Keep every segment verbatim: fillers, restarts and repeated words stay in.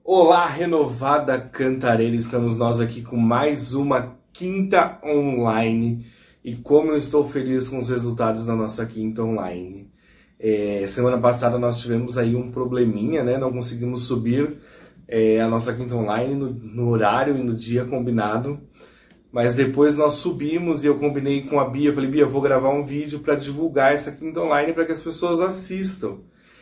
Olá, renovada Cantareira, estamos nós aqui com mais uma quinta online e como eu estou feliz com os resultados da nossa quinta online. É, semana passada nós tivemos aí um probleminha, né? Não conseguimos subir é, a nossa quinta online no, no horário e no dia combinado, mas depois nós subimos e eu combinei com a Bia, falei, Bia, eu vou gravar um vídeo para divulgar essa quinta online para que as pessoas assistam.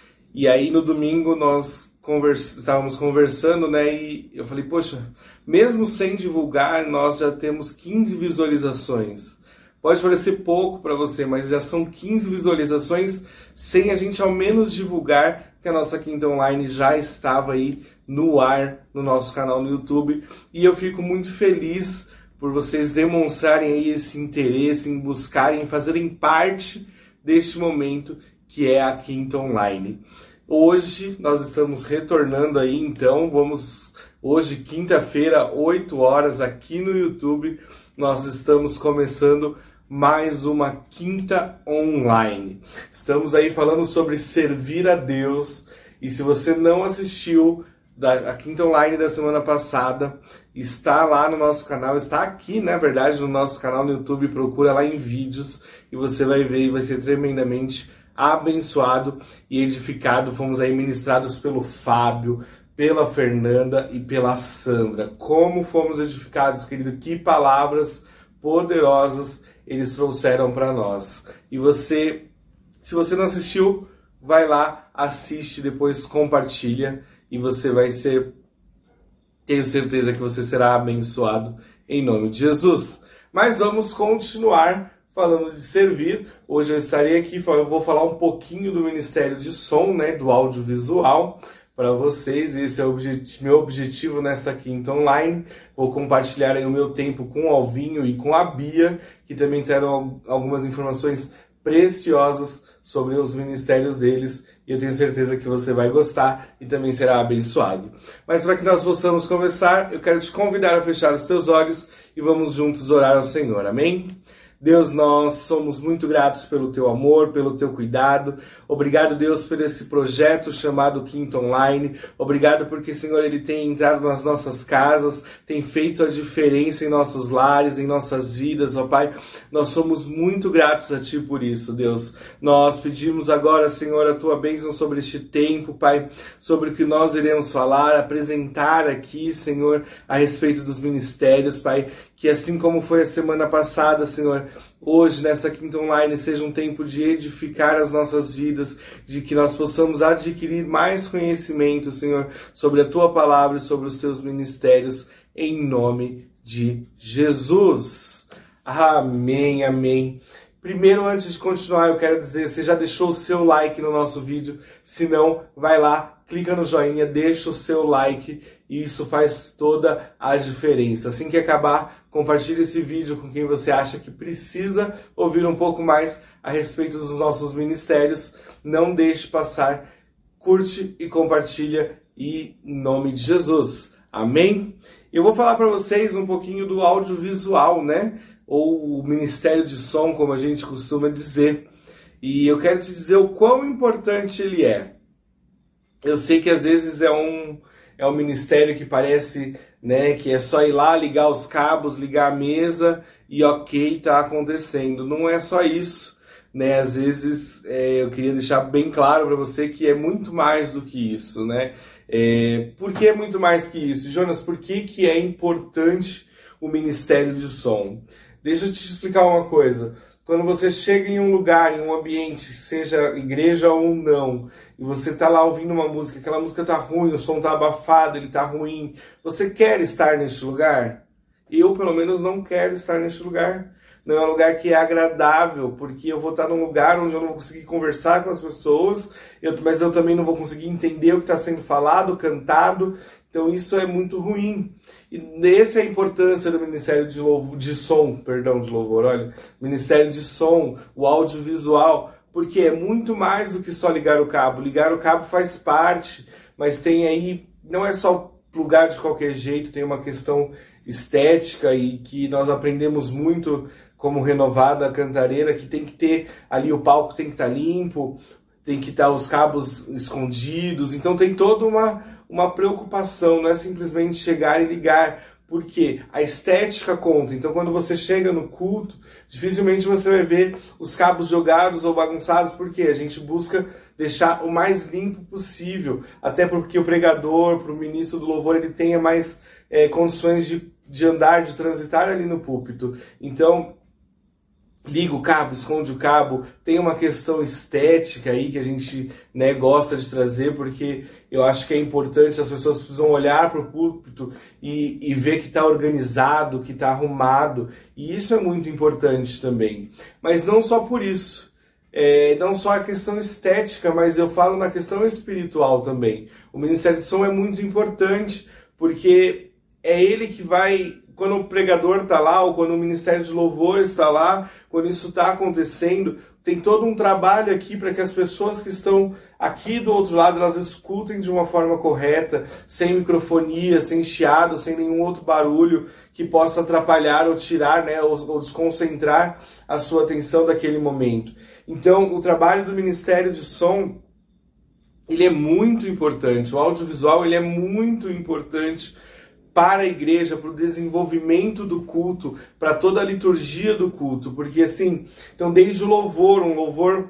E aí no domingo nós Conversa, estávamos conversando, né, e eu falei, poxa, mesmo sem divulgar, nós já temos quinze visualizações. Pode parecer pouco para você, mas já são quinze visualizações sem a gente ao menos divulgar que a nossa quinta online já estava aí no ar no nosso canal no YouTube. E eu fico muito feliz por vocês demonstrarem aí esse interesse em buscarem, fazerem parte deste momento que é a quinta online. Hoje nós estamos retornando aí, então, vamos, hoje, quinta-feira, oito horas, aqui no YouTube, nós estamos começando mais uma quinta online. Estamos aí falando sobre servir a Deus, e se você não assistiu da, a quinta online da semana passada, está lá no nosso canal, está aqui, na verdade, no nosso canal no YouTube, procura lá em vídeos, e você vai ver e vai ser tremendamente abençoado e edificado. Fomos aí ministrados pelo Fábio, pela Fernanda e pela Sandra. Como fomos edificados, querido, que palavras poderosas eles trouxeram para nós. E você, se você não assistiu, vai lá, assiste, depois compartilha e você vai ser, tenho certeza que você será abençoado em nome de Jesus. Mas vamos continuar falando de servir. Hoje eu estarei aqui, eu vou falar um pouquinho do Ministério de Som, né, do audiovisual para vocês. Esse é o objetivo, meu objetivo nesta quinta online. Vou compartilhar aí o meu tempo com o Alvinho e com a Bia, que também terão algumas informações preciosas sobre os ministérios deles, e eu tenho certeza que você vai gostar e também será abençoado. Mas para que nós possamos conversar, eu quero te convidar a fechar os teus olhos e vamos juntos orar ao Senhor, amém? Deus, nós somos muito gratos pelo Teu amor, pelo Teu cuidado. Obrigado, Deus, por esse projeto chamado Quinta Online. Obrigado porque, Senhor, Ele tem entrado nas nossas casas, tem feito a diferença em nossos lares, em nossas vidas, ó Pai. Nós somos muito gratos a Ti por isso, Deus. Nós pedimos agora, Senhor, a Tua bênção sobre este tempo, Pai, sobre o que nós iremos falar, apresentar aqui, Senhor, a respeito dos ministérios, Pai, que assim como foi a semana passada, Senhor, hoje, nesta quinta online, seja um tempo de edificar as nossas vidas, de que nós possamos adquirir mais conhecimento, Senhor, sobre a Tua palavra e sobre os Teus ministérios, em nome de Jesus. Amém, amém. Primeiro, antes de continuar, eu quero dizer, você já deixou o seu like no nosso vídeo? Se não, vai lá, clica no joinha, deixa o seu like, e isso faz toda a diferença. Assim que acabar, compartilhe esse vídeo com quem você acha que precisa ouvir um pouco mais a respeito dos nossos ministérios. Não deixe passar, curte e compartilha, e em nome de Jesus. Amém? Eu vou falar para vocês um pouquinho do audiovisual, né? Ou o Ministério de Som, como a gente costuma dizer. E eu quero te dizer o quão importante ele é. Eu sei que às vezes é um, é um ministério que parece, né, que é só ir lá, ligar os cabos, ligar a mesa e ok, tá acontecendo. Não é só isso, né? Às vezes é, eu queria deixar bem claro para você que é muito mais do que isso, né? É, por que é muito mais que isso? Jonas, por que, que é importante o Ministério de Som? Deixa eu te explicar uma coisa. Quando você chega em um lugar, em um ambiente, seja igreja ou não, e você tá lá ouvindo uma música, aquela música tá ruim, o som tá abafado, ele tá ruim, você quer estar neste lugar? Eu, pelo menos, não quero estar neste lugar. Não é um lugar que é agradável, porque eu vou estar num lugar onde eu não vou conseguir conversar com as pessoas, eu, mas eu também não vou conseguir entender o que está sendo falado, cantado. Então isso é muito ruim. E essa é a importância do Ministério de, Louvo, de Som, perdão, de louvor, olha, Ministério de Som, o audiovisual, porque é muito mais do que só ligar o cabo. Ligar o cabo faz parte, mas tem aí, não é só plugar de qualquer jeito, tem uma questão estética e que nós aprendemos muito como renovada cantareira, que tem que ter ali, o palco tem que estar limpo, tem que estar os cabos escondidos, então tem toda uma, uma preocupação, não é simplesmente chegar e ligar, porque a estética conta. Então quando você chega no culto, dificilmente você vai ver os cabos jogados ou bagunçados, porque a gente busca deixar o mais limpo possível, até porque o pregador, para o ministro do louvor, ele tenha mais é, condições de, de andar, de transitar ali no púlpito. Então, liga o cabo, esconde o cabo, tem uma questão estética aí que a gente, né, gosta de trazer, porque eu acho que é importante, as pessoas precisam olhar para o púlpito e, e ver que está organizado, que está arrumado, e isso é muito importante também. Mas não só por isso, é, não só a questão estética, mas eu falo na questão espiritual também. O Ministério de Som é muito importante, porque é ele que vai... Quando o pregador está lá, ou quando o Ministério de Louvor está lá, quando isso está acontecendo, tem todo um trabalho aqui para que as pessoas que estão aqui do outro lado, elas escutem de uma forma correta, sem microfonia, sem chiado, sem nenhum outro barulho que possa atrapalhar ou tirar, né, ou, ou desconcentrar a sua atenção daquele momento. Então, o trabalho do Ministério de Som, ele é muito importante, o audiovisual ele é muito importante para a igreja, para o desenvolvimento do culto, para toda a liturgia do culto, porque assim, então desde o louvor, um louvor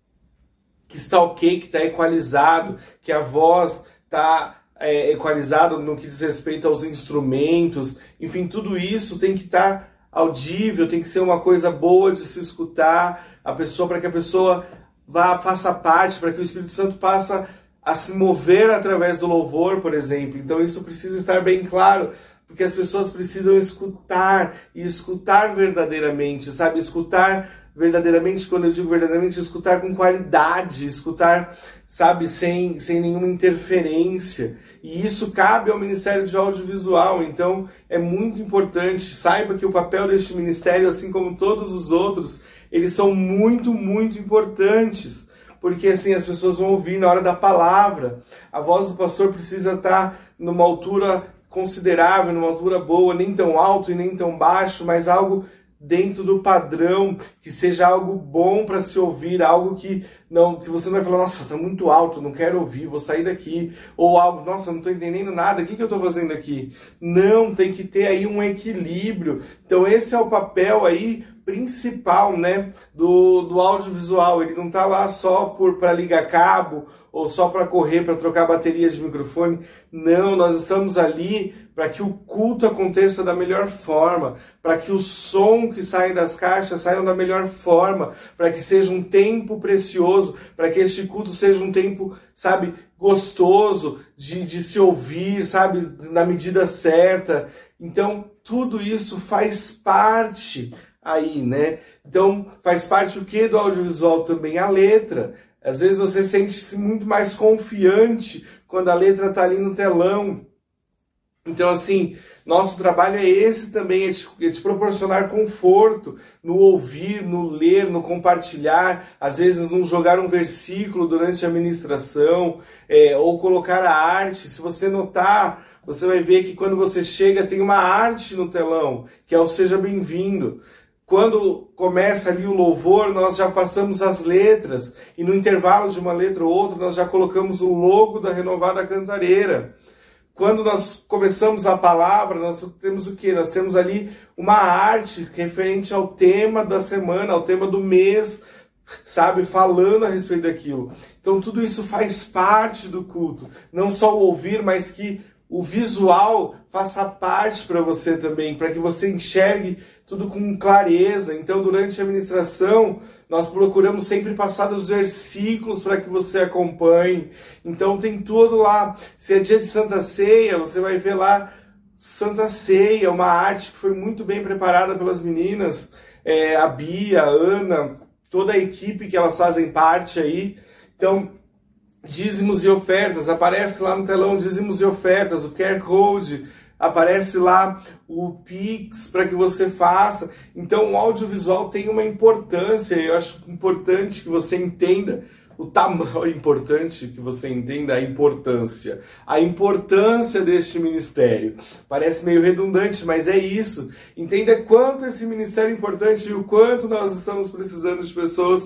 que está ok, que está equalizado, que a voz está é, equalizada no que diz respeito aos instrumentos, enfim, tudo isso tem que estar audível, tem que ser uma coisa boa de se escutar, a pessoa, para que a pessoa vá, faça parte, para que o Espírito Santo passe a se mover através do louvor, por exemplo. Então isso precisa estar bem claro, porque as pessoas precisam escutar, e escutar verdadeiramente, sabe? Escutar verdadeiramente, quando eu digo verdadeiramente, escutar com qualidade, escutar, sabe, sem, sem nenhuma interferência. E isso cabe ao Ministério de Audiovisual, então é muito importante. Saiba que o papel deste ministério, assim como todos os outros, eles são muito, muito importantes. Porque assim as pessoas vão ouvir na hora da palavra. A voz do pastor precisa estar numa altura considerável, numa altura boa, nem tão alto e nem tão baixo, mas algo dentro do padrão, que seja algo bom para se ouvir, algo que não, que você não vai falar, nossa, tá muito alto, não quero ouvir, vou sair daqui, ou algo, nossa, não estou entendendo nada, o que, que eu estou fazendo aqui? Não, tem que ter aí um equilíbrio. Então esse é o papel aí principal, né, do, do audiovisual. Ele não está lá só para ligar cabo, ou só para correr, para trocar bateria de microfone. Não, nós estamos ali para que o culto aconteça da melhor forma, para que o som que sai das caixas saia da melhor forma, para que seja um tempo precioso, para que este culto seja um tempo, sabe, gostoso de, de se ouvir, sabe, na medida certa. Então, tudo isso faz parte aí, né? Então, faz parte o que do audiovisual também? A letra. Às vezes você sente-se muito mais confiante quando a letra está ali no telão. Então, assim, nosso trabalho é esse também, é te, é te proporcionar conforto no ouvir, no ler, no compartilhar, às vezes no jogar um versículo durante a ministração, é, ou colocar a arte. Se você notar, você vai ver que quando você chega tem uma arte no telão, que é o Seja Bem-vindo. Quando começa ali o louvor, nós já passamos as letras, e no intervalo de uma letra ou outra, nós já colocamos o logo da Renovada Cantareira. Quando nós começamos a palavra, nós temos o quê? Nós temos ali uma arte referente ao tema da semana, ao tema do mês, sabe? Falando a respeito daquilo. Então tudo isso faz parte do culto. Não só o ouvir, mas que o visual faça parte para você também, para que você enxergue tudo com clareza. Então, durante a ministração, nós procuramos sempre passar os versículos para que você acompanhe. Então, tem tudo lá. Se é dia de Santa Ceia, você vai ver lá Santa Ceia, uma arte que foi muito bem preparada pelas meninas, é, a Bia, a Ana, toda a equipe que elas fazem parte aí. Então, dízimos e ofertas, aparece lá no telão dízimos e ofertas, o Q R Code, aparece lá o Pix para que você faça. Então o audiovisual tem uma importância, eu acho importante que você entenda o tamanho, importante que você entenda a importância, a importância deste ministério. Parece meio redundante, mas é isso. Entenda quanto esse ministério é importante e o quanto nós estamos precisando de pessoas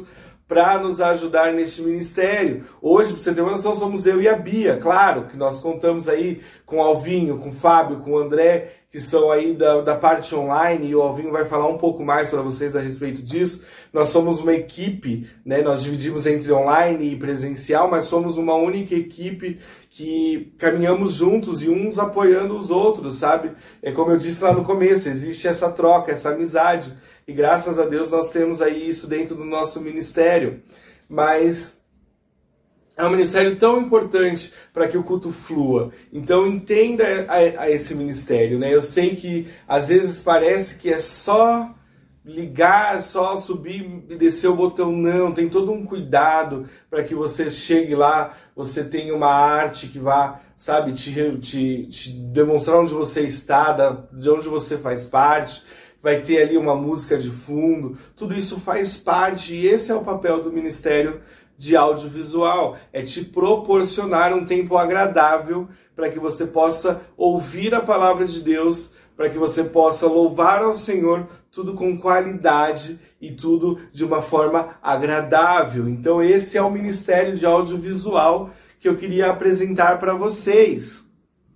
para nos ajudar neste ministério. Hoje, para você ter uma noção, somos eu e a Bia. Claro que nós contamos aí com o Alvinho, com o Fábio, com o André, que são aí da, da parte online, e o Alvinho vai falar um pouco mais para vocês a respeito disso. Nós somos uma equipe, né? Nós dividimos entre online e presencial, mas somos uma única equipe que caminhamos juntos e uns apoiando os outros, sabe? É como eu disse lá no começo, existe essa troca, essa amizade, e graças a Deus nós temos aí isso dentro do nosso ministério. Mas é um ministério tão importante para que o culto flua. Então entenda a, a esse ministério, né? Eu sei que às vezes parece que é só ligar, só subir e descer o botão. Não, tem todo um cuidado para que você chegue lá, você tenha uma arte que vá, sabe, te, te, te demonstrar onde você está, da, de onde você faz parte. Vai ter ali uma música de fundo. Tudo isso faz parte, e esse é o papel do ministério de audiovisual, é te proporcionar um tempo agradável para que você possa ouvir a palavra de Deus, para que você possa louvar ao Senhor, tudo com qualidade e tudo de uma forma agradável. Então esse é o ministério de audiovisual que eu queria apresentar para vocês.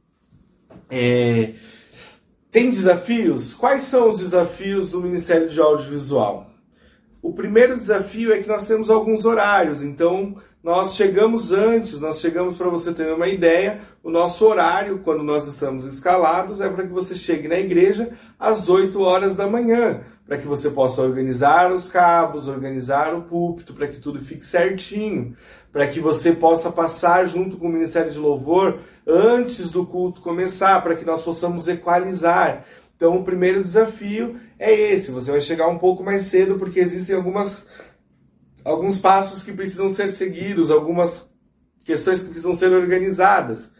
É... Tem desafios? Quais são os desafios do ministério de audiovisual? O primeiro desafio é que nós temos alguns horários, então nós chegamos antes, nós chegamos, para você ter uma ideia, o nosso horário, quando nós estamos escalados, é para que você chegue na igreja às oito horas da manhã, para que você possa organizar os cabos, organizar o púlpito, para que tudo fique certinho, para que você possa passar junto com o Ministério de Louvor antes do culto começar, para que nós possamos equalizar. Então o primeiro desafio é esse, você vai chegar um pouco mais cedo, porque existem algumas, alguns passos que precisam ser seguidos, algumas questões que precisam ser organizadas.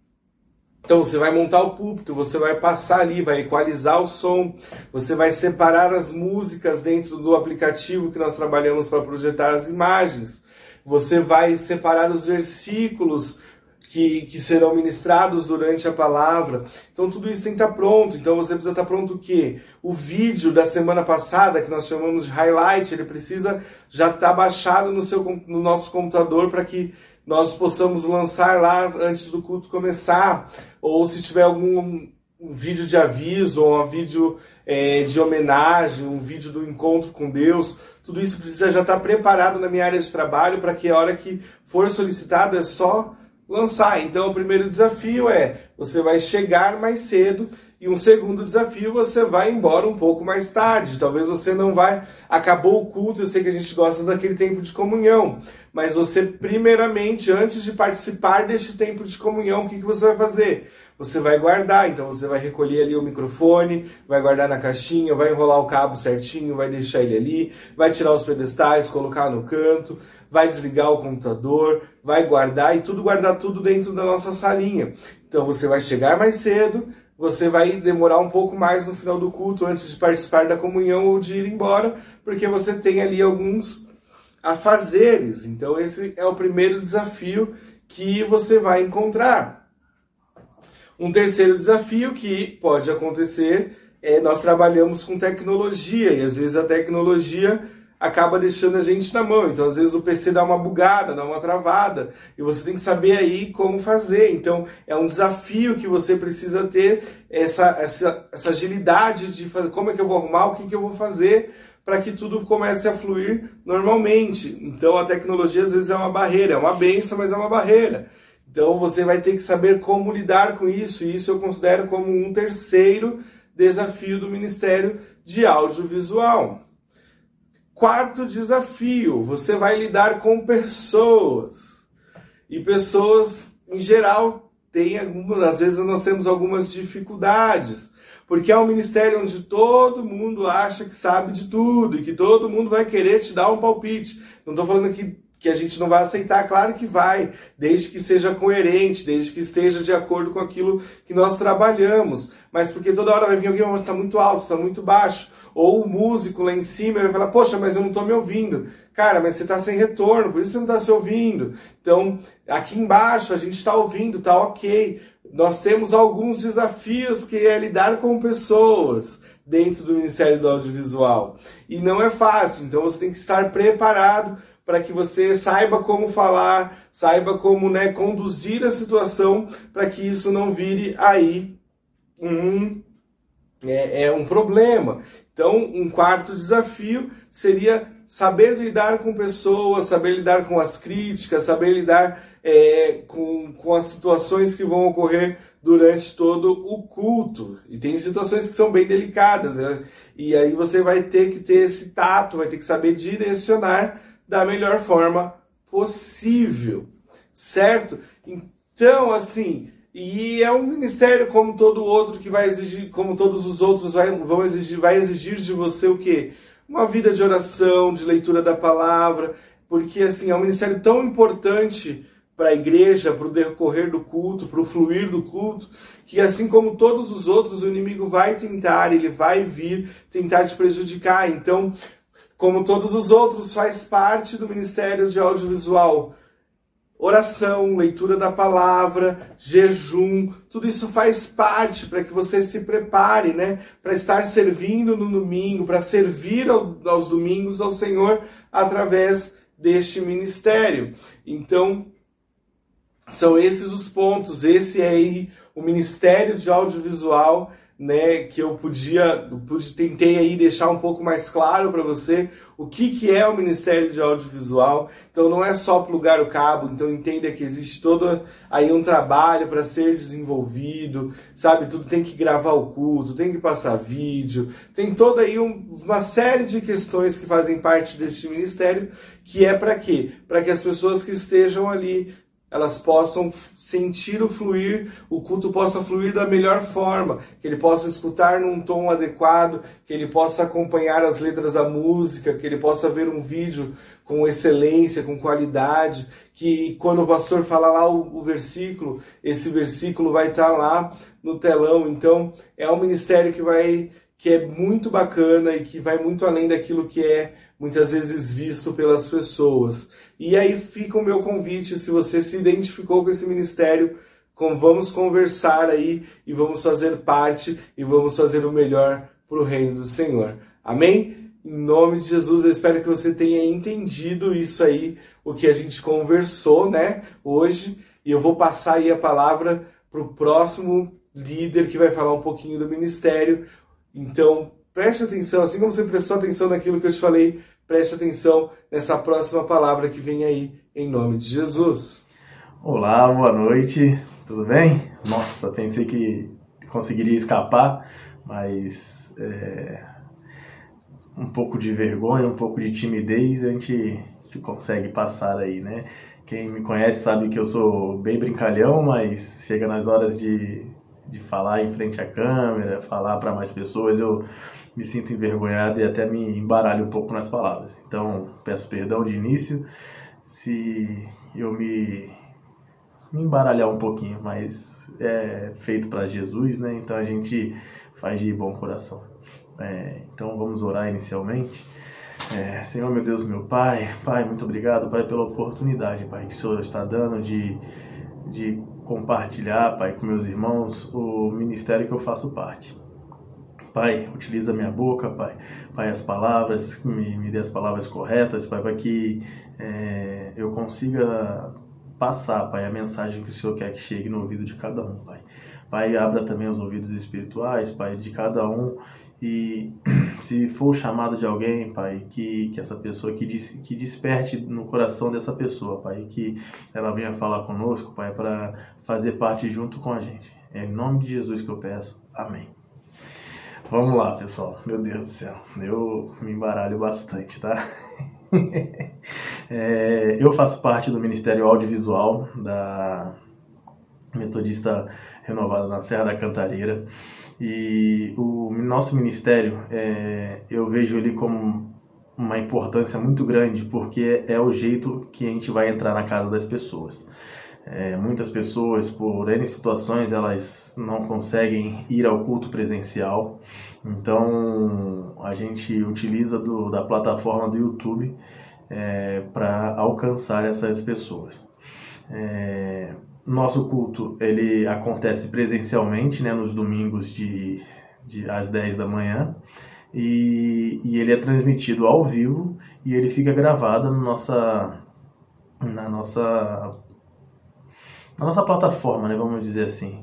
Então você vai montar o púlpito, você vai passar ali, vai equalizar o som, você vai separar as músicas dentro do aplicativo que nós trabalhamos para projetar as imagens, você vai separar os versículos Que, que serão ministrados durante a palavra. Então tudo isso tem que estar pronto. Então você precisa estar pronto o quê? O vídeo da semana passada, que nós chamamos de highlight, ele precisa já estar baixado no, seu, no nosso computador para que nós possamos lançar lá antes do culto começar. Ou se tiver algum um vídeo de aviso, ou um vídeo é, de homenagem, um vídeo do encontro com Deus, tudo isso precisa já estar preparado na minha área de trabalho para que a hora que for solicitado é só lançar. Então o primeiro desafio é, você vai chegar mais cedo, e um segundo desafio, você vai embora um pouco mais tarde. Talvez você não vai, acabou o culto, eu sei que a gente gosta daquele tempo de comunhão, mas você primeiramente, antes de participar deste tempo de comunhão, o que, que você vai fazer? Você vai guardar, então você vai recolher ali o microfone, vai guardar na caixinha, vai enrolar o cabo certinho, vai deixar ele ali, vai tirar os pedestais, colocar no canto, vai desligar o computador, vai guardar, e tudo guardar tudo dentro da nossa salinha. Então você vai chegar mais cedo, você vai demorar um pouco mais no final do culto antes de participar da comunhão ou de ir embora, porque você tem ali alguns afazeres. Então esse é o primeiro desafio que você vai encontrar. Um terceiro desafio que pode acontecer é, nós trabalhamos com tecnologia, e às vezes a tecnologia acaba deixando a gente na mão. Então às vezes o P C dá uma bugada, dá uma travada, e você tem que saber aí como fazer. Então é um desafio que você precisa ter, essa, essa, essa agilidade de fazer, como é que eu vou arrumar, o que, que eu vou fazer para que tudo comece a fluir normalmente. Então a tecnologia às vezes é uma barreira, é uma bênção, mas é uma barreira. Então você vai ter que saber como lidar com isso, e isso eu considero como um terceiro desafio do Ministério de Audiovisual. Quarto desafio, você vai lidar com pessoas. E pessoas, em geral, têm algumas, às vezes nós temos algumas dificuldades, porque é um ministério onde todo mundo acha que sabe de tudo, e que todo mundo vai querer te dar um palpite. Não estou falando que que a gente não vai aceitar, claro que vai, desde que seja coerente, desde que esteja de acordo com aquilo que nós trabalhamos, mas porque toda hora vai vir alguém que está muito alto, está muito baixo, ou o músico lá em cima vai falar, poxa, mas eu não estou me ouvindo. Cara, mas você está sem retorno, por isso você não está se ouvindo. Então, aqui embaixo a gente está ouvindo, está ok. Nós temos alguns desafios que é lidar com pessoas dentro do Ministério do Audiovisual. E não é fácil, então você tem que estar preparado para que você saiba como falar, saiba como, né, conduzir a situação para que isso não vire aí um, é, é um problema. Então, um quarto desafio seria saber lidar com pessoas, saber lidar com as críticas, saber lidar é, com, com as situações que vão ocorrer durante todo o culto. E tem situações que são bem delicadas, né? E aí você vai ter que ter esse tato, vai ter que saber direcionar da melhor forma possível, certo? Então, assim, e é um ministério como todo outro que vai exigir, como todos os outros vai, vão exigir, vai exigir de você o quê? Uma vida de oração, de leitura da palavra, porque assim, é um ministério tão importante para a igreja, para o decorrer do culto, para o fluir do culto, que assim como todos os outros, o inimigo vai tentar, ele vai vir tentar te prejudicar. Então, como todos os outros, faz parte do ministério de audiovisual. Oração, leitura da palavra, jejum, tudo isso faz parte para que você se prepare, né? Para estar servindo no domingo, para servir ao, aos domingos ao Senhor através deste ministério. Então, são esses os pontos. Esse é aí o ministério de audiovisual, né? Que eu podia, pude, tentei aí deixar um pouco mais claro para você o que, que é o Ministério de Audiovisual. Então não é só plugar o cabo, então entenda que existe todo aí um trabalho para ser desenvolvido, sabe? Tudo tem que gravar o culto, tem que passar vídeo, tem toda aí um, uma série de questões que fazem parte deste ministério, que é para quê? Para que as pessoas que estejam ali, elas possam sentir o fluir, o culto possa fluir da melhor forma, que ele possa escutar num tom adequado, que ele possa acompanhar as letras da música, que ele possa ver um vídeo com excelência, com qualidade, que quando o pastor falar lá o, o versículo, esse versículo vai estar lá no telão. Então, é um ministério que vai, que é muito bacana e que vai muito além daquilo que é muitas vezes visto pelas pessoas. E aí fica o meu convite, se você se identificou com esse ministério, com, vamos conversar aí e vamos fazer parte e vamos fazer o melhor para o reino do Senhor. Amém? Em nome de Jesus, eu espero que você tenha entendido isso aí, o que a gente conversou, né, hoje, e eu vou passar aí a palavra para o próximo líder que vai falar um pouquinho do ministério. Então, preste atenção, assim como você prestou atenção naquilo que eu te falei, preste atenção nessa próxima palavra que vem aí, em nome de Jesus. Olá, boa noite, tudo bem? Nossa, pensei que conseguiria escapar, mas é, um pouco de vergonha, um pouco de timidez, a gente, a gente consegue passar aí, né? Quem me conhece sabe que eu sou bem brincalhão, mas chega nas horas de, de falar em frente à câmera, falar para mais pessoas, eu me sinto envergonhado e até me embaralho um pouco nas palavras. Então, peço perdão de início se eu me, me embaralhar um pouquinho, mas é feito para Jesus, né? Então a gente faz de bom coração. É, então vamos orar inicialmente. É, Senhor, meu Deus, meu Pai, Pai, muito obrigado, Pai, pela oportunidade, Pai, que o Senhor está dando de, de compartilhar, Pai, com meus irmãos o ministério que eu faço parte. Pai, utiliza a minha boca, Pai, Pai, as palavras, me, me dê as palavras corretas, Pai, para que é, eu consiga passar, Pai, a mensagem que o Senhor quer que chegue no ouvido de cada um, Pai. Pai, abra também os ouvidos espirituais, Pai, de cada um, e se for o chamado de alguém, Pai, que, que essa pessoa, que, des, que desperte no coração dessa pessoa, Pai, que ela venha falar conosco, Pai, para fazer parte junto com a gente. É em nome de Jesus que eu peço. Amém. Vamos lá, pessoal. Meu Deus do céu, eu me embaralho bastante, tá? é, eu faço parte do Ministério Audiovisual da Metodista Renovada na Serra da Cantareira, e o nosso ministério, é, eu vejo ele como uma importância muito grande, porque é o jeito que a gente vai entrar na casa das pessoas. É, muitas pessoas, por N situações, elas não conseguem ir ao culto presencial, então a gente utiliza do, da plataforma do YouTube é, para alcançar essas pessoas. É, nosso culto ele acontece presencialmente, né, nos domingos de, de, às dez da manhã, e, e ele é transmitido ao vivo e ele fica gravado na nossa, na nossa, na nossa plataforma, né, vamos dizer assim,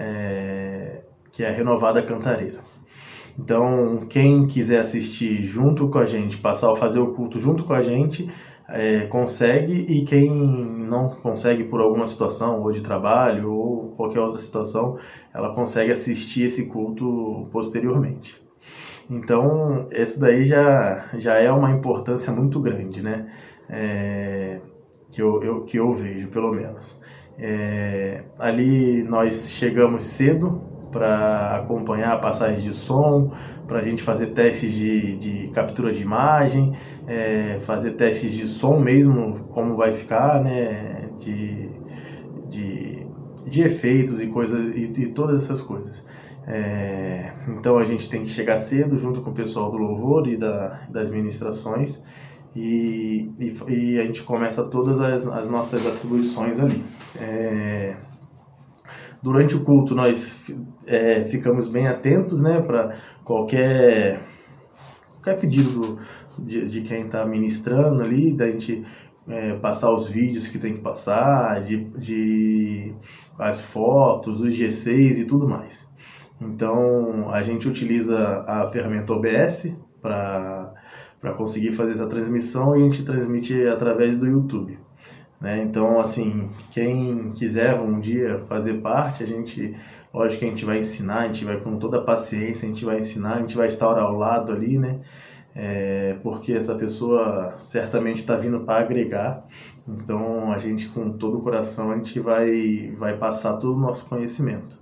é, que é a Renovada Cantareira. Então, quem quiser assistir junto com a gente, passar a fazer o culto junto com a gente, é, consegue, e quem não consegue por alguma situação, ou de trabalho, ou qualquer outra situação, ela consegue assistir esse culto posteriormente. Então, esse daí já, já é uma importância muito grande, né? É, que, eu, eu, que eu vejo, pelo menos. É, ali nós chegamos cedo para acompanhar a passagem de som, para a gente fazer testes de, de captura de imagem, é, fazer testes de som mesmo, como vai ficar, né? De, de, de efeitos e, coisas, e, e todas essas coisas. É, então a gente tem que chegar cedo junto com o pessoal do louvor e da, das ministrações, e, e, e a gente começa todas as, as nossas atribuições ali. É, durante o culto nós é, ficamos bem atentos, né, para qualquer, qualquer pedido do, de, de quem está ministrando ali, da gente é, passar os vídeos que tem que passar, de, de as fotos, os G seis e tudo mais. Então, a gente utiliza a ferramenta O B S para para conseguir fazer essa transmissão, e a gente transmite através do YouTube, né? Então, assim, quem quiser um dia fazer parte, a gente, lógico que a gente vai ensinar, a gente vai com toda a paciência, a gente vai ensinar, a gente vai estar ao lado ali, né? É, porque essa pessoa certamente está vindo para agregar, então a gente, com todo o coração, a gente vai, vai passar todo o nosso conhecimento.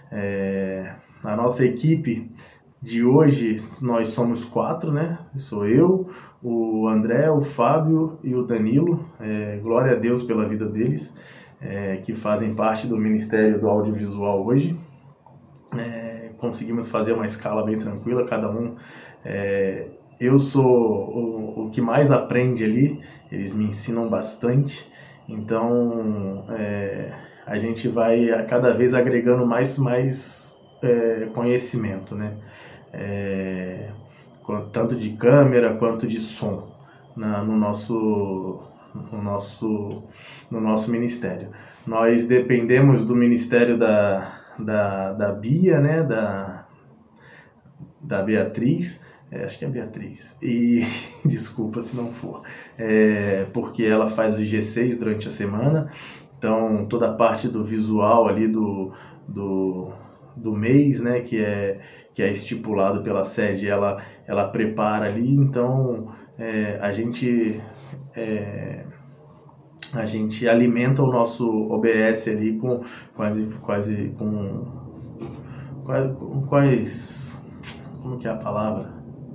É, a nossa equipe de hoje, nós somos quatro, né? Sou eu, o André, o Fábio e o Danilo. É, glória a Deus pela vida deles, é, que fazem parte do Ministério do Audiovisual hoje. É, conseguimos fazer uma escala bem tranquila, cada um... É, eu sou o, o que mais aprende ali, eles me ensinam bastante, então é, a gente vai cada vez agregando mais, mais é, conhecimento, né? É, tanto de câmera quanto de som na, no, nosso, no, nosso, no nosso ministério. Nós dependemos do ministério da, da, da Bia, né? da, da Beatriz, é, acho que é Beatriz, e desculpa se não for, é, porque ela faz os G seis durante a semana, então toda a parte do visual ali do, do, do mês, né, que é, que é estipulado pela sede, ela, ela prepara ali, então é, a gente... É, a gente alimenta o nosso O B S ali com quase, quase com quase, com quais, como que é a palavra?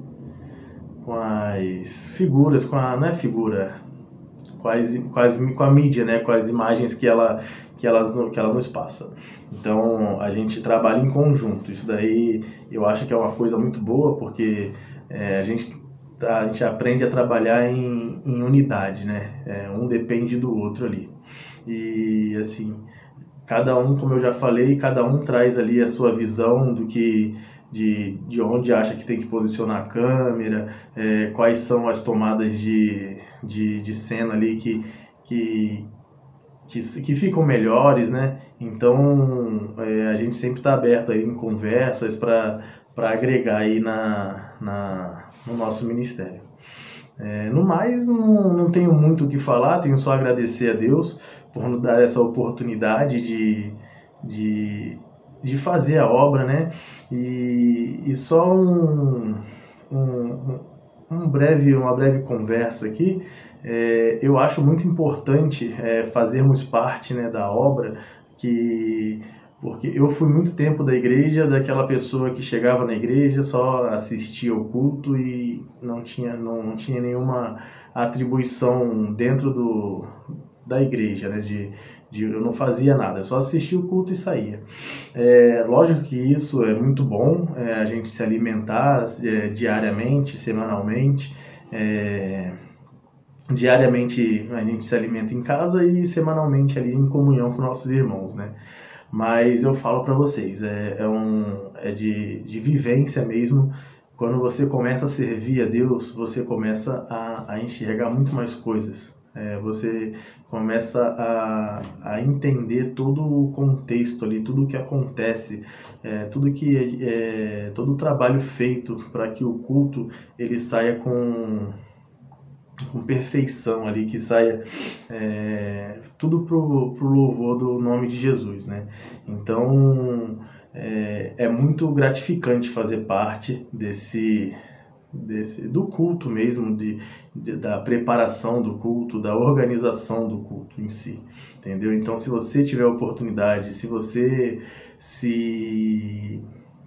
Com as figuras, com a, não é figura, quase, quase com a mídia, né? Com as imagens que ela, que, elas, que ela nos passa. Então, a gente trabalha em conjunto. Isso daí eu acho que é uma coisa muito boa, porque é, a, gente, a gente aprende a trabalhar em, em unidade, né? É, um depende do outro ali. E, assim, cada um, como eu já falei, cada um traz ali a sua visão do que... De, de onde acha que tem que posicionar a câmera, é, quais são as tomadas de, de, de cena ali que, que, que, que ficam melhores, né? Então, é, a gente sempre está aberto aí em conversas para agregar aí na, na, no nosso ministério. É, no mais, não, não tenho muito o que falar, tenho só a agradecer a Deus por nos dar essa oportunidade de... de de fazer a obra, né? E, e só um, um, um breve, uma breve conversa aqui. É, eu acho muito importante é, fazermos parte, né, da obra, que, porque eu fui muito tempo da igreja, daquela pessoa que chegava na igreja, só assistia ao culto e não tinha, não, não tinha nenhuma atribuição dentro do, da igreja, né? De, eu não fazia nada, eu só assistia o culto e saía. É, lógico que isso é muito bom, é, a gente se alimentar é, diariamente, semanalmente. É, diariamente a gente se alimenta em casa e semanalmente ali em comunhão com nossos irmãos, né? Mas eu falo para vocês, é, é, um, é de, de vivência mesmo, Quando você começa a servir a Deus, você começa a, a enxergar muito mais coisas. É, você começa a, a entender todo o contexto ali, tudo o que acontece, é, tudo que é, todo o trabalho feito para que o culto ele saia com, com perfeição ali, que saia é, tudo pro, pro louvor do nome de Jesus, né? Então é, é muito gratificante fazer parte desse Desse, do culto mesmo, de, de, da preparação do culto, da organização do culto em si, entendeu? Então, se você tiver oportunidade, se você se,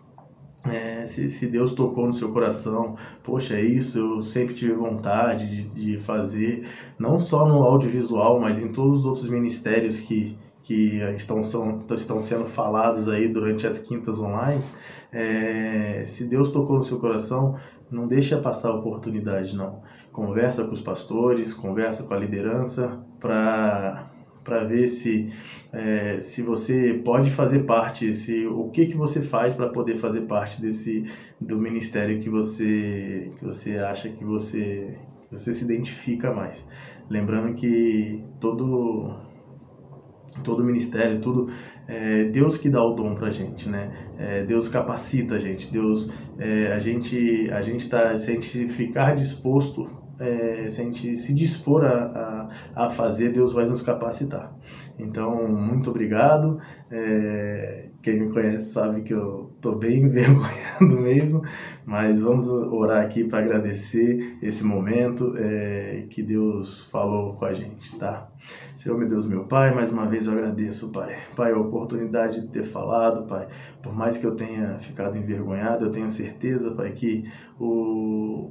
é, se, se Deus tocou no seu coração, poxa, é isso, eu sempre tive vontade de, de fazer, não só no audiovisual, mas em todos os outros ministérios que que estão, são, estão sendo falados aí durante as quintas online, é, se Deus tocou no seu coração, não deixa passar a oportunidade, não. Conversa com os pastores, conversa com a liderança para para ver se, é, se você pode fazer parte, se, o que, que você faz para poder fazer parte desse, do ministério que você, que você acha que você, que você se identifica mais. Lembrando que todo... todo ministério, tudo, é Deus que dá o dom pra gente, né? É, Deus capacita a gente, Deus, é, a gente, a gente tá, se a gente ficar disposto, é, se a gente se dispor a, a, a fazer, Deus vai nos capacitar. Então, muito obrigado. É, quem me conhece sabe que eu tô bem envergonhado mesmo, mas vamos orar aqui para agradecer esse momento é, que Deus falou com a gente, tá? Senhor, meu Deus, meu Pai, mais uma vez eu agradeço, Pai. Pai, a oportunidade de ter falado, Pai, por mais que eu tenha ficado envergonhado, eu tenho certeza, Pai, que o...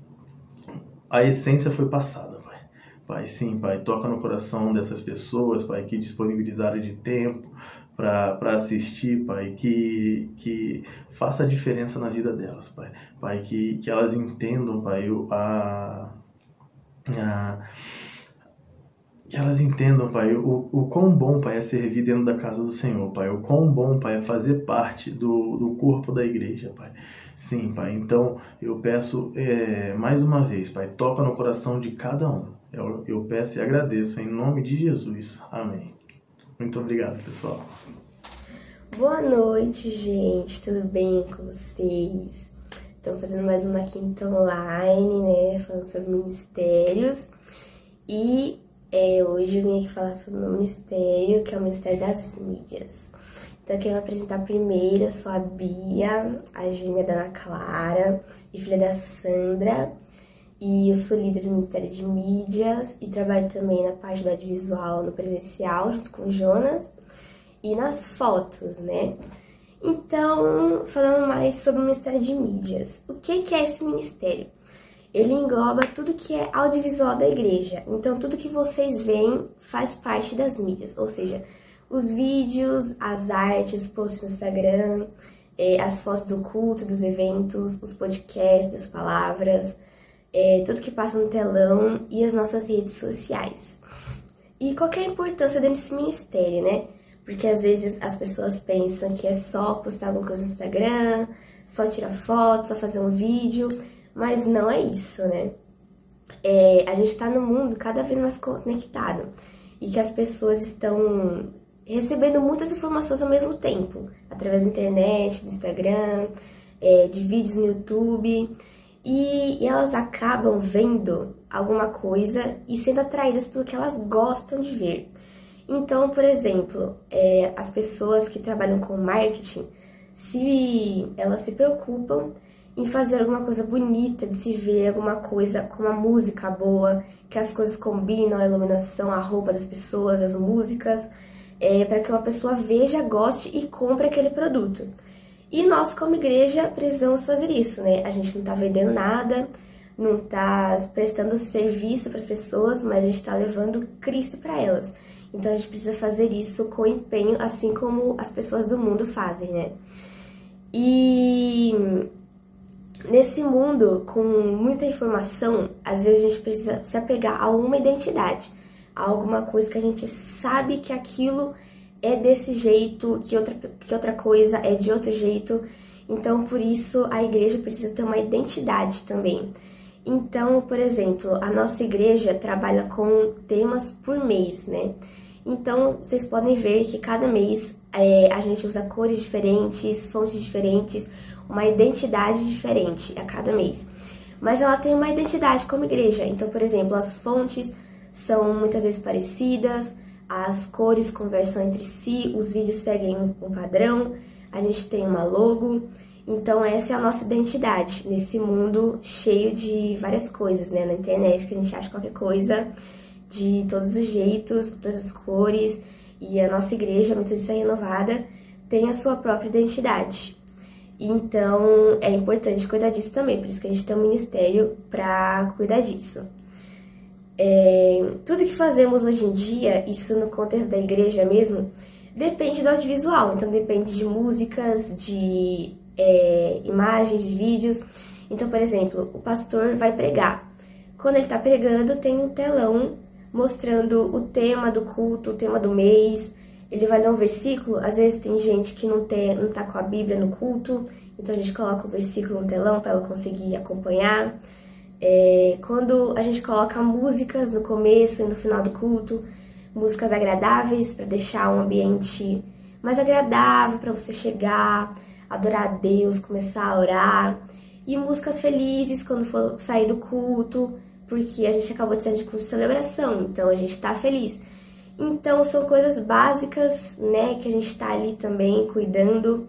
a essência foi passada, Pai. Pai, sim, Pai, toca no coração dessas pessoas, Pai, que disponibilizaram de tempo para assistir, Pai, que, que faça a diferença na vida delas, Pai. Pai, que, que elas entendam, Pai, a... a que elas entendam, Pai, o, o quão bom, Pai, é servir dentro da casa do Senhor, Pai. O quão bom, Pai, é fazer parte do, do corpo da igreja, Pai. Sim, Pai. Então, eu peço é, mais uma vez, Pai, toca no coração de cada um. Eu, eu peço e agradeço em nome de Jesus. Amém. Muito obrigado, pessoal. Boa noite, gente. Tudo bem com vocês? Estamos fazendo mais uma quinta online, né? Falando sobre ministérios. E... É, hoje eu vim aqui falar sobre o meu ministério, que é o Ministério das Mídias. Então eu quero me apresentar primeiro, eu sou a Bia, a gêmea da Ana Clara e filha da Sandra. E eu sou líder do Ministério de Mídias e trabalho também na parte do audiovisual, no presencial, junto com o Jonas, e nas fotos, né? Então, falando mais sobre o Ministério de Mídias. O que que é esse ministério? Ele engloba tudo que é audiovisual da igreja. Então, tudo que vocês veem faz parte das mídias. Ou seja, os vídeos, as artes, os posts no Instagram, é, as fotos do culto, dos eventos, os podcasts, as palavras, é, tudo que passa no telão e as nossas redes sociais. E qual que é a importância desse ministério, né? Porque às vezes as pessoas pensam que é só postar alguma coisa no Instagram, só tirar foto, só fazer um vídeo... Mas não é isso, né? É, a gente tá num mundo cada vez mais conectado e que as pessoas estão recebendo muitas informações ao mesmo tempo, através da internet, do Instagram, é, de vídeos no YouTube, e, e elas acabam vendo alguma coisa e sendo atraídas pelo que elas gostam de ver. Então, por exemplo, é, as pessoas que trabalham com marketing, se elas se preocupam em fazer alguma coisa bonita de se ver, alguma coisa com uma música boa, que as coisas combinam, a iluminação, a roupa das pessoas, as músicas, é, para que uma pessoa veja, goste e compre aquele produto. E nós, como igreja, precisamos fazer isso, né? A gente não tá vendendo nada, não tá prestando serviço para as pessoas, mas a gente tá levando Cristo para elas. Então a gente precisa fazer isso com empenho, assim como as pessoas do mundo fazem, né? E... nesse mundo, com muita informação, às vezes a gente precisa se apegar a uma identidade, a alguma coisa que a gente sabe que aquilo é desse jeito, que outra, que outra coisa é de outro jeito. Então, por isso, a igreja precisa ter uma identidade também. Então, por exemplo, a nossa igreja trabalha com temas por mês, né? Então, vocês podem ver que cada mês é, a gente usa cores diferentes, fontes diferentes, uma identidade diferente a cada mês. Mas ela tem uma identidade como igreja. Então, por exemplo, as fontes são muitas vezes parecidas, as cores conversam entre si, os vídeos seguem um padrão, a gente tem uma logo. Então, essa é a nossa identidade nesse mundo cheio de várias coisas, né? Na internet, que a gente acha qualquer coisa de todos os jeitos, todas as cores, e a nossa igreja, Metodista Renovada, tem a sua própria identidade. Então, é importante cuidar disso também, por isso que a gente tem um ministério para cuidar disso. É, tudo que fazemos hoje em dia, isso no contexto da igreja mesmo, depende do audiovisual, então depende de músicas, de é, imagens, de vídeos. Então, por exemplo, o pastor vai pregar. Quando ele está pregando, tem um telão mostrando o tema do culto, o tema do mês. Ele vai ler um versículo, às vezes tem gente que não, tem, não tá com a Bíblia no culto, então a gente coloca o versículo no telão para ela conseguir acompanhar. É, quando a gente coloca músicas no começo e no final do culto, músicas agradáveis para deixar um ambiente mais agradável para você chegar, adorar a Deus, começar a orar. E músicas felizes quando for sair do culto, porque a gente acabou de sair de culto de celebração, então a gente tá feliz. Então são coisas básicas, né, que a gente tá ali também cuidando.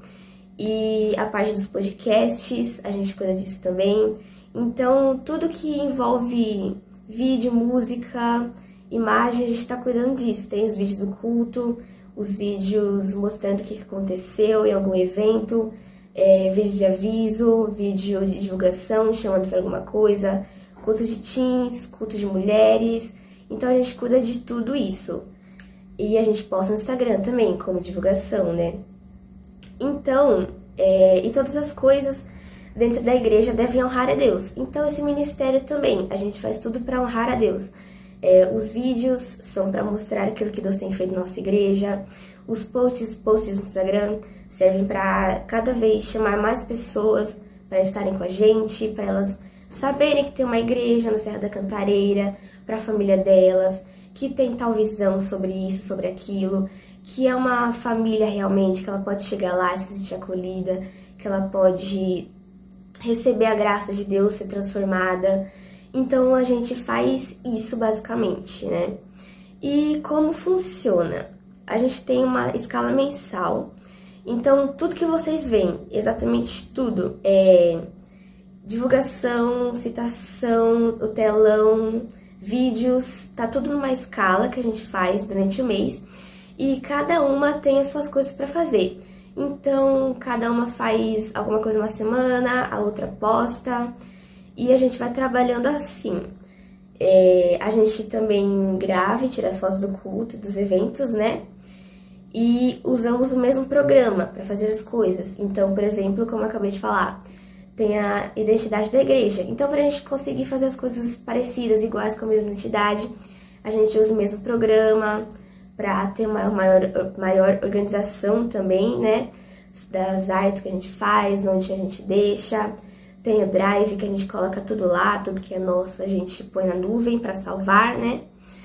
E a parte dos podcasts, a gente cuida disso também. Então tudo que envolve vídeo, música, imagem, a gente tá cuidando disso. Tem os vídeos do culto, os vídeos mostrando o que aconteceu em algum evento, é, vídeo de aviso, vídeo de divulgação, chamando para alguma coisa, culto de teens, culto de mulheres. Então a gente cuida de tudo isso. E a gente posta no Instagram também, como divulgação, né? Então, é, e todas as coisas dentro da igreja devem honrar a Deus. Então esse ministério também, a gente faz tudo para honrar a Deus. É, os vídeos são para mostrar aquilo que Deus tem feito na nossa igreja. Os posts, posts no Instagram servem para cada vez chamar mais pessoas para estarem com a gente, para elas saberem que tem uma igreja na Serra da Cantareira, para a família delas, que tem tal visão sobre isso, sobre aquilo, que é uma família realmente, que ela pode chegar lá e se sentir acolhida, que ela pode receber a graça de Deus, ser transformada. Então a gente faz isso basicamente, né? E como funciona? A gente tem uma escala mensal, então tudo que vocês veem, exatamente tudo, é divulgação, citação, o telão, vídeos, tá tudo numa escala que a gente faz durante o mês e cada uma tem as suas coisas para fazer. Então, cada uma faz alguma coisa uma semana, a outra posta e a gente vai trabalhando assim. É, a gente também grava e tira as fotos do culto, dos eventos, né? E usamos o mesmo programa para fazer as coisas. Então, por exemplo, como eu acabei de falar, tem a identidade da igreja. Então, para a gente conseguir fazer as coisas parecidas, iguais com a mesma identidade, a gente usa o mesmo programa para ter uma maior, maior organização também, né? Das artes que a gente faz, onde a gente deixa. Tem o Drive, que a gente coloca tudo lá, tudo que é nosso a gente põe na nuvem para salvar, né?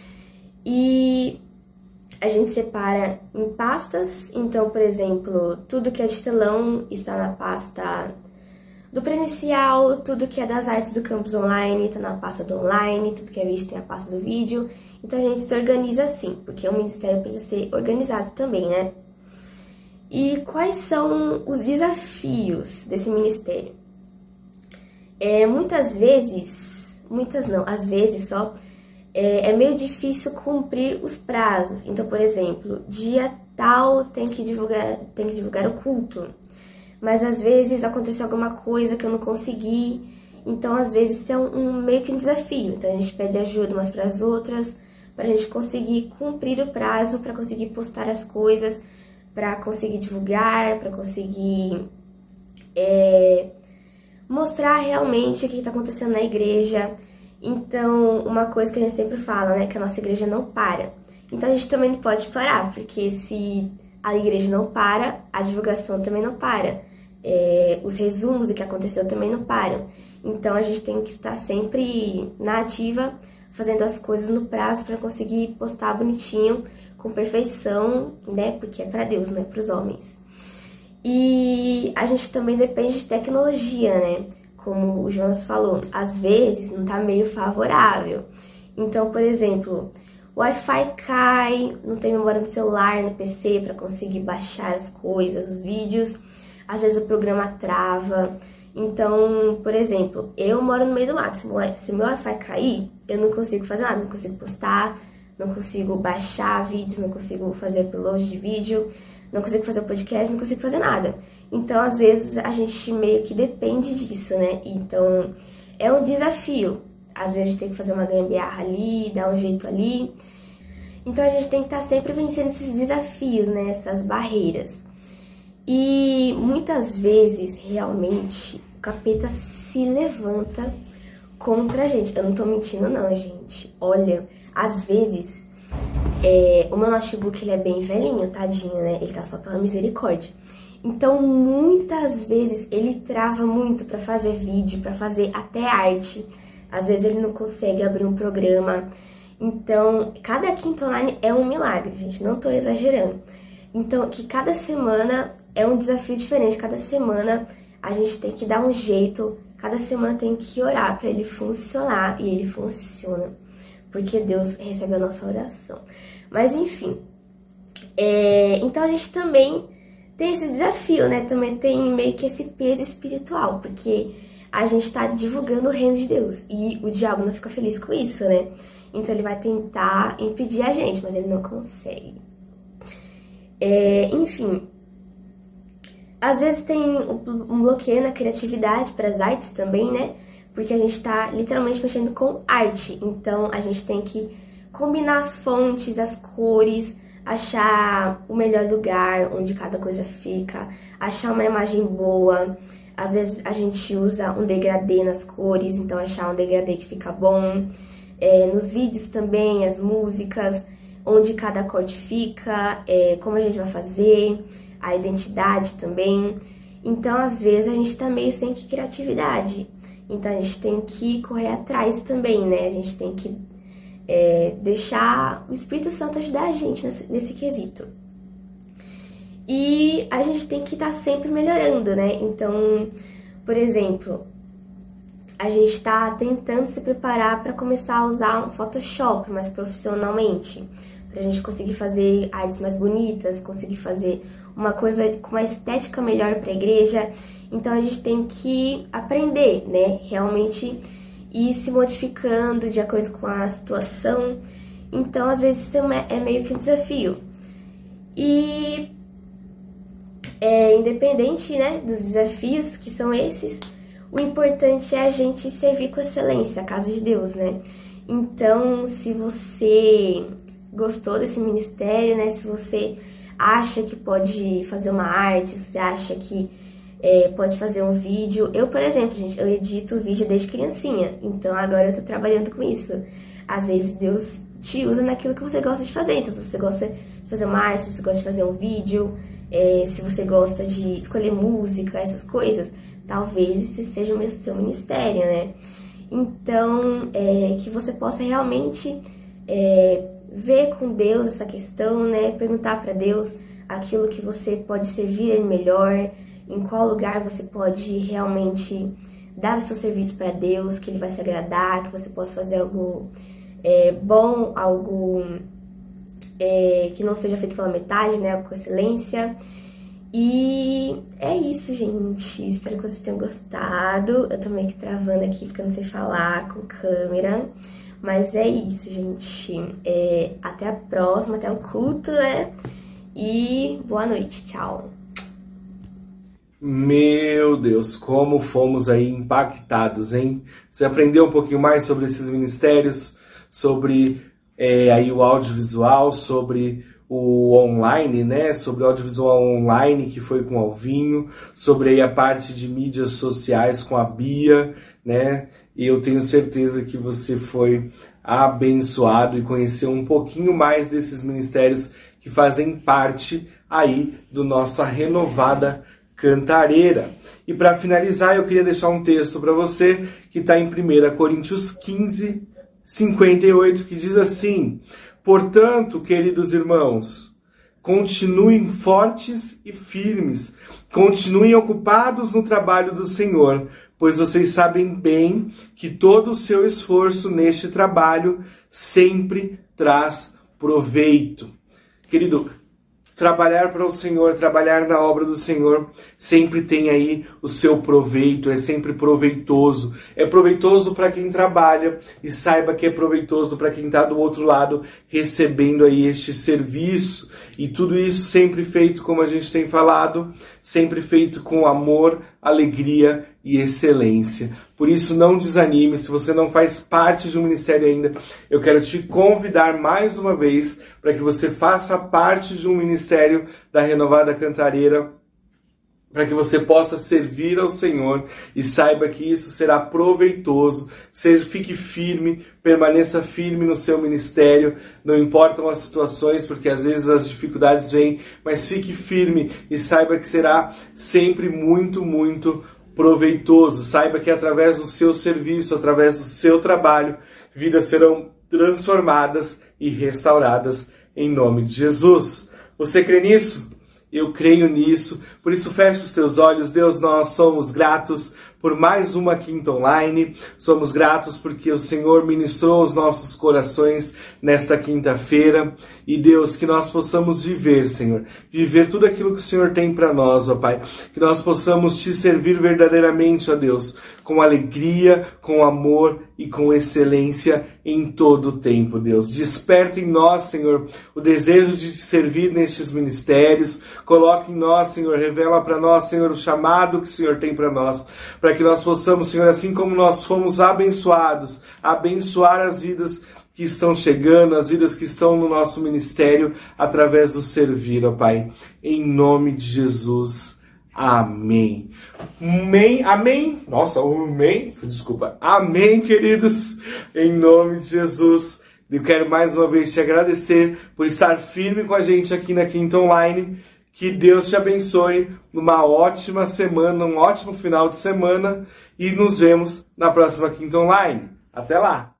E a gente separa em pastas. Então, por exemplo, tudo que é de telão está na pasta do presencial, tudo que é das artes do campus online está na pasta do online, tudo que é vídeo tem a pasta do vídeo. Então a gente se organiza assim, porque o ministério precisa ser organizado também, né? E quais são os desafios desse ministério? É, muitas vezes, muitas não, às vezes só, é, é meio difícil cumprir os prazos. Então, por exemplo, dia tal tem que divulgar, tem que divulgar o culto. Mas às vezes aconteceu alguma coisa que eu não consegui, então às vezes isso é um, um meio que um desafio. Então a gente pede ajuda umas para as outras, para a gente conseguir cumprir o prazo, para conseguir postar as coisas, para conseguir divulgar, para conseguir é, mostrar realmente o que está acontecendo na igreja. Então, uma coisa que a gente sempre fala, né, que a nossa igreja não para. Então a gente também não pode parar, porque se a igreja não para, a divulgação também não para. é, os resumos do que aconteceu também não param. Então a gente tem que estar sempre na ativa, fazendo as coisas no prazo para conseguir postar bonitinho, com perfeição, né? Porque é para Deus, não é para os homens. E a gente também depende de tecnologia, né? Como o Jonas falou, às vezes não tá meio favorável. Então, por exemplo, o Wi-Fi cai, não tem memória no celular, no P C para conseguir baixar as coisas, os vídeos. Às vezes o programa trava. Então, por exemplo, eu moro no meio do mato. Se o meu Wi-Fi cair, eu não consigo fazer nada, não consigo postar, não consigo baixar vídeos, não consigo fazer upload de vídeo, não consigo fazer o podcast, não consigo fazer nada. Então, às vezes, a gente meio que depende disso, né? Então, é um desafio. Às vezes, a gente tem que fazer uma gambiarra ali, dar um jeito ali. Então, a gente tem que estar sempre vencendo esses desafios, né? Essas barreiras. E, muitas vezes, realmente, o capeta se levanta contra a gente. Eu não tô mentindo, não, gente. Olha, às vezes... É, o meu notebook ele é bem velhinho, tadinho, né? Ele tá só pela misericórdia. Então, muitas vezes ele trava muito pra fazer vídeo, pra fazer até arte. Às vezes ele não consegue abrir um programa. Então, cada quinta online é um milagre, gente. Não tô exagerando. Então, que cada semana é um desafio diferente. Cada semana a gente tem que dar um jeito. Cada semana tem que orar pra ele funcionar. E ele funciona. Porque Deus recebe a nossa oração. Mas, enfim. É, então, a gente também tem esse desafio, né? Também tem meio que esse peso espiritual. Porque a gente tá divulgando o reino de Deus. E o diabo não fica feliz com isso, né? Então, ele vai tentar impedir a gente, mas ele não consegue. É, enfim. Às vezes tem um bloqueio na criatividade para as artes também, né? Porque a gente está literalmente mexendo com arte. Então, a gente tem que combinar as fontes, as cores, achar o melhor lugar onde cada coisa fica, achar uma imagem boa. Às vezes, a gente usa um degradê nas cores, então achar um degradê que fica bom. É, nos vídeos também, as músicas, onde cada corte fica, é, como a gente vai fazer, a identidade também. Então, às vezes, a gente tá meio sem criatividade. Então, a gente tem que correr atrás também, né? A gente tem que é, deixar o Espírito Santo ajudar a gente nesse, nesse quesito. E a gente tem que estar sempre melhorando, né? Então, por exemplo, a gente está tentando se preparar para começar a usar um Photoshop mais profissionalmente. Pra gente conseguir fazer artes mais bonitas, conseguir fazer uma coisa com uma estética melhor para a igreja. Então a gente tem que aprender, né? Realmente ir se modificando de acordo com a situação. Então às vezes isso é meio que um desafio. E é, independente, né, dos desafios que são esses, o importante é a gente servir com excelência a casa de Deus, né? Então, se você gostou desse ministério, né? Se você acha que pode fazer uma arte, se você acha que é, pode fazer um vídeo. Eu, por exemplo, gente, eu edito vídeo desde criancinha, então agora eu tô trabalhando com isso. Às vezes Deus te usa naquilo que você gosta de fazer. Então, se você gosta de fazer uma arte, se você gosta de fazer um vídeo, é, se você gosta de escolher música, essas coisas, talvez esse seja o seu ministério, né? Então, é, que você possa realmente é, ver com Deus essa questão, né? Perguntar para Deus aquilo que você pode servir Ele melhor, em qual lugar você pode realmente dar o seu serviço para Deus, que Ele vai se agradar, que você possa fazer algo é, bom, algo é, que não seja feito pela metade, né? Com excelência. E é isso, gente. Espero que vocês tenham gostado. Eu tô meio que travando aqui, ficando sem falar com câmera. Mas é isso, gente. É, até a próxima, até o culto, né? E boa noite, tchau. Meu Deus, como fomos aí impactados, hein? Você aprendeu um pouquinho mais sobre esses ministérios, sobre é, aí o audiovisual, sobre o online, né? Sobre o audiovisual online, que foi com o Alvinho, sobre aí a parte de mídias sociais com a Bia, né? E eu tenho certeza que você foi abençoado e conheceu um pouquinho mais desses ministérios que fazem parte aí do nossa renovada Cantareira. E para finalizar, eu queria deixar um texto para você que está em primeira Coríntios quinze, cinquenta e oito, que diz assim: portanto, queridos irmãos, continuem fortes e firmes, continuem ocupados no trabalho do Senhor, pois vocês sabem bem que todo o seu esforço neste trabalho sempre traz proveito. Querido, trabalhar para o Senhor, trabalhar na obra do Senhor, sempre tem aí o seu proveito, é sempre proveitoso. É proveitoso para quem trabalha e saiba que é proveitoso para quem está do outro lado recebendo aí este serviço. E tudo isso sempre feito, como a gente tem falado, sempre feito com amor, alegria e excelência. Por isso, não desanime. Se você não faz parte de um ministério ainda, eu quero te convidar mais uma vez para que você faça parte de um ministério da Renovada Cantareira, para que você possa servir ao Senhor e saiba que isso será proveitoso. Seja, fique firme, permaneça firme no seu ministério, não importam as situações, porque às vezes as dificuldades vêm, mas fique firme e saiba que será sempre muito, muito proveitoso. Saiba que através do seu serviço, através do seu trabalho, vidas serão transformadas e restauradas em nome de Jesus. Você crê nisso? Eu creio nisso, por isso feche os teus olhos. Deus, nós somos gratos por mais uma Quinta Online, somos gratos porque o Senhor ministrou os nossos corações nesta quinta-feira, e Deus, que nós possamos viver, Senhor, viver tudo aquilo que o Senhor tem para nós, ó Pai, que nós possamos te servir verdadeiramente, ó Deus, com alegria, com amor e com excelência em todo o tempo, Deus. Desperta em nós, Senhor, o desejo de te servir nestes ministérios. Coloque em nós, Senhor, revela para nós, Senhor, o chamado que o Senhor tem para nós, para que nós possamos, Senhor, assim como nós fomos abençoados, abençoar as vidas que estão chegando, as vidas que estão no nosso ministério, através do servir, ó Pai. Em nome de Jesus. Amém. Amém. Amém. Nossa, amém. Desculpa. Amém, queridos. Em nome de Jesus. Eu quero mais uma vez te agradecer por estar firme com a gente aqui na Quinta Online. Que Deus te abençoe numa ótima semana, um ótimo final de semana. E nos vemos na próxima Quinta Online. Até lá.